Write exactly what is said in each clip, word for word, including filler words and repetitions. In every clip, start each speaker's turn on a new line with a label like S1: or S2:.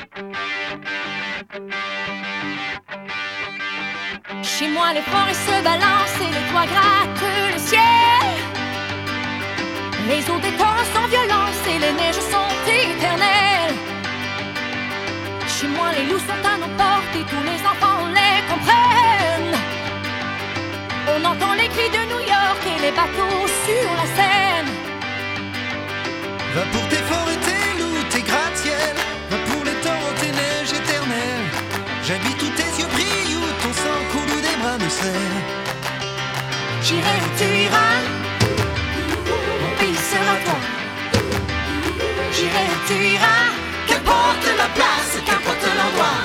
S1: Chez moi les forêts se balancent et les toits grattent le ciel. Les eaux des torrents sans violence et les neiges sont éternelles. Chez moi les loups sont à nos portes et tous les enfants les comprennent. On entend les cris de New York et les bateaux sur la Seine.
S2: Va pour tes forêts, tes loups, tes gratte-ciel. Va pour les torrents, tes neiges éternelles. J'habite où tes yeux brillent, où ton sang coule, où des bras me serrent.
S1: J'irai où tu iras, mon pays sera toi. J'irai où tu iras, qu'importe la place, qu'importe l'endroit.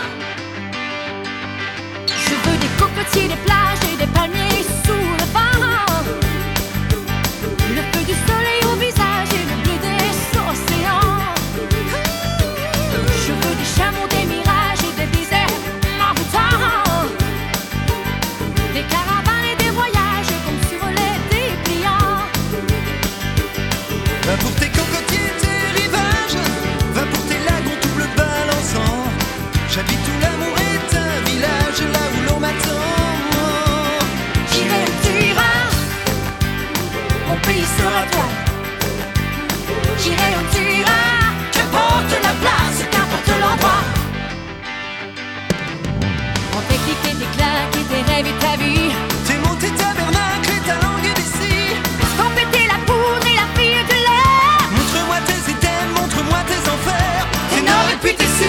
S1: Je veux des cocotiers, des plages et des palmiers sous le vent. Le feu du soleil au visage et le bleu des océans. Je veux des chameaux, des mirages et des déserts envoûtants. Des caravanes et des voyages comme sur les dépliants.
S2: Va pour tes cocotiers, tes rivages. Va pour tes lagons tout bleu balançant. J'habite où l'amour est un village, là où l'on m'attend.
S1: J'irai où tu iras, mon pays sera toi. J'irai où tu iras, qu'importe la place, qu'importe l'endroit. On tes clics et tes claques et tes rêves et ta vie.
S2: Tes mots, tes tabernacles et ta langue d'ici.
S1: T'en péter la poudre et la fille de l'air.
S2: Montre-moi tes items, montre-moi tes enfers.
S1: Tes nord et puis tes sud.